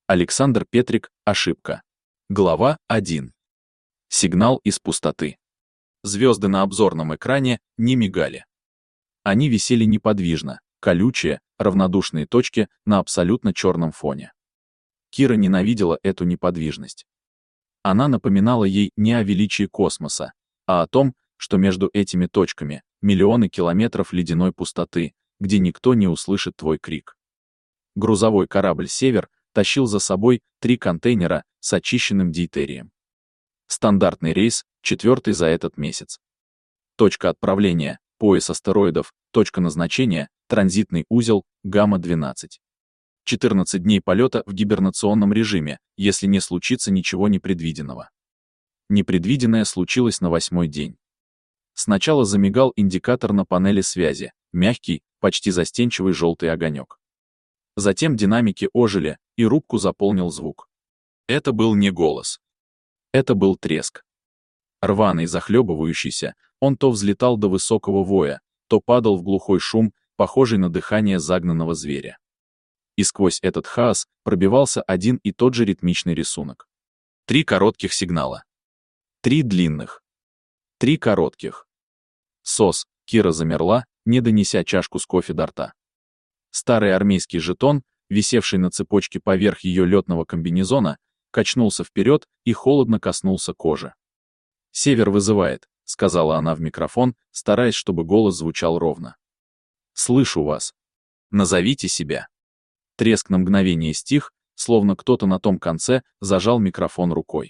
Александр Петрик. Ошибка. Глава 1. Сигнал из пустоты. Звезды на обзорном экране не мигали. Они висели неподвижно, колючие, равнодушные точки на абсолютно черном фоне. Кира ненавидела эту неподвижность. Она напоминала ей не о величии космоса, а о том, что между этими точками миллионы километров ледяной пустоты, где никто не услышит твой крик. Грузовой корабль «Север» тащил за собой 3 контейнера с очищенным дейтерием. Стандартный рейс, 4-й за этот месяц. Точка отправления — пояс астероидов, точка назначения — транзитный узел Гамма-12. 14 дней полета в гибернационном режиме, если не случится ничего непредвиденного. Непредвиденное случилось на 8-й день. Сначала замигал индикатор на панели связи, мягкий, почти застенчивый желтый огонек. Затем динамики ожили, и рубку заполнил звук. Это был не голос. Это был треск. Рваный, захлебывающийся, он то взлетал до высокого воя, то падал в глухой шум, похожий на дыхание загнанного зверя. И сквозь этот хаос пробивался один и тот же ритмичный рисунок. 3 коротких сигнала. 3 длинных. 3 коротких. СОС. Кира замерла, не донеся чашку с кофе до рта. Старый армейский жетон, висевший на цепочке поверх ее летного комбинезона, качнулся вперед и холодно коснулся кожи. «Север вызывает», — сказала она в микрофон, стараясь, чтобы голос звучал ровно. «Слышу вас. Назовите себя». Треск на мгновение стих, словно кто-то на том конце зажал микрофон рукой.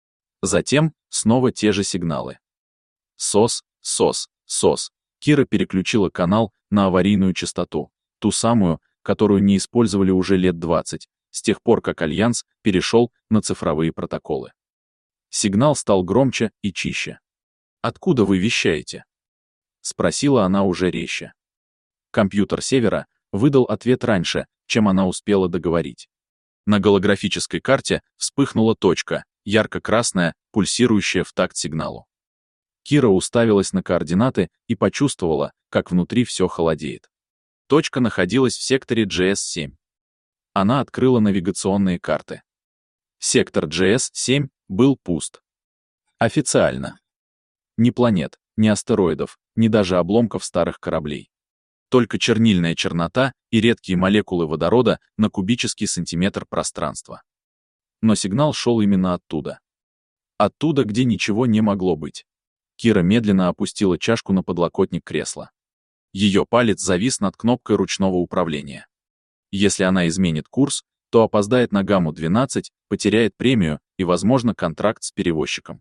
Затем снова те же сигналы. СОС, СОС, СОС. Кира переключила канал на аварийную частоту, ту самую, которую не использовали уже лет 20, с тех пор, как Альянс перешел на цифровые протоколы. Сигнал стал громче и чище. «Откуда вы вещаете?» — спросила она уже резче. Компьютер Севера выдал ответ раньше, чем она успела договорить. На голографической карте вспыхнула точка, ярко-красная, пульсирующая в такт сигналу. Кира уставилась на координаты и почувствовала, как внутри все холодеет. Точка находилась в секторе GS-7. Она открыла навигационные карты. Сектор GS-7 был пуст. Официально. Ни планет, ни астероидов, ни даже обломков старых кораблей. Только чернильная чернота и редкие молекулы водорода на кубический сантиметр пространства. Но сигнал шел именно оттуда. Оттуда, где ничего не могло быть. Кира медленно опустила чашку на подлокотник кресла. Ее палец завис над кнопкой ручного управления. Если она изменит курс, то опоздает на Гамму-12, потеряет премию и, возможно, контракт с перевозчиком.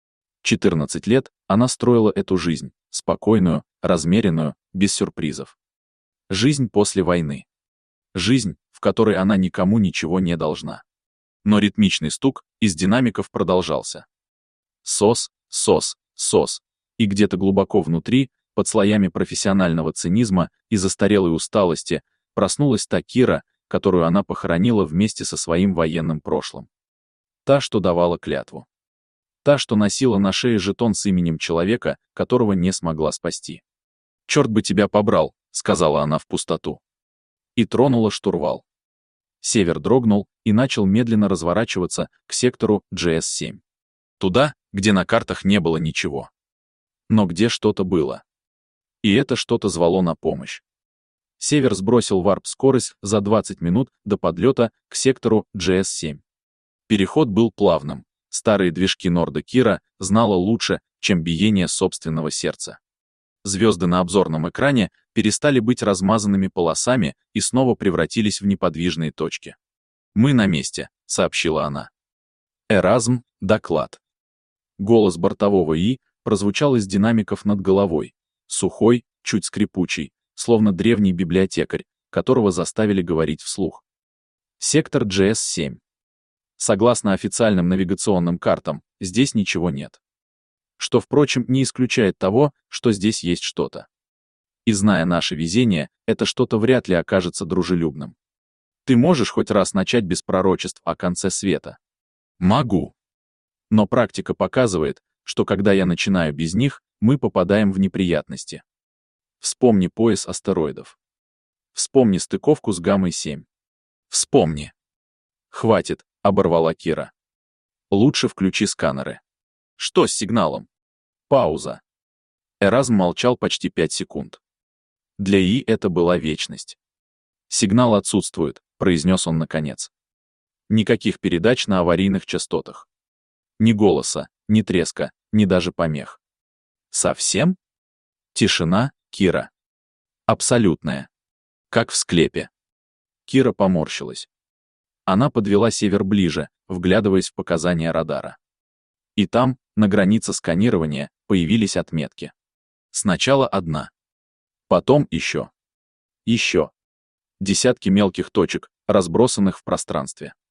14 лет она строила эту жизнь, спокойную, размеренную, без сюрпризов. Жизнь после войны. Жизнь, в которой она никому ничего не должна. Но ритмичный стук из динамиков продолжался. СОС, СОС, СОС. И где-то глубоко внутри, под слоями профессионального цинизма и застарелой усталости, проснулась та Кира, которую она похоронила вместе со своим военным прошлым. Та, что давала клятву. Та, что носила на шее жетон с именем человека, которого не смогла спасти. «Черт бы тебя побрал», — сказала она в пустоту. И тронула штурвал. Север дрогнул и начал медленно разворачиваться к сектору GS-7. Туда, где на картах не было ничего. Но где что-то было. И это что-то звало на помощь. Север сбросил варп-скорость за 20 минут до подлета к сектору GS-7. Переход был плавным. Старые движки Норда Кира знала лучше, чем биение собственного сердца. Звезды на обзорном экране перестали быть размазанными полосами и снова превратились в неподвижные точки. «Мы на месте», — сообщила она. «Эразм, доклад». Голос бортового ИИ прозвучал из динамиков над головой, сухой, чуть скрипучий, словно древний библиотекарь, которого заставили говорить вслух. Сектор GS-7. Согласно официальным навигационным картам, здесь ничего нет. Что, впрочем, не исключает того, что здесь есть что-то. И зная наше везение, это что-то вряд ли окажется дружелюбным. Ты можешь хоть раз начать без пророчеств о конце света? Могу. Но практика показывает, что когда я начинаю без них, мы попадаем в неприятности. Вспомни пояс астероидов. Вспомни стыковку с Гаммой-7. Вспомни. «Хватит», — оборвала Кира. «Лучше включи сканеры». «Что с сигналом?» Пауза. Эразм молчал почти 5 секунд. Для ИИ это была вечность. «Сигнал отсутствует», — произнес он наконец. «Никаких передач на аварийных частотах. Ни голоса, ни треска, ни даже помех». «Совсем?» Тишина, Кира. Абсолютная. Как в склепе. Кира поморщилась. Она подвела север ближе, вглядываясь в показания радара. И там, на границе сканирования, появились отметки. Сначала одна. Потом еще. Еще. Десятки мелких точек, разбросанных в пространстве.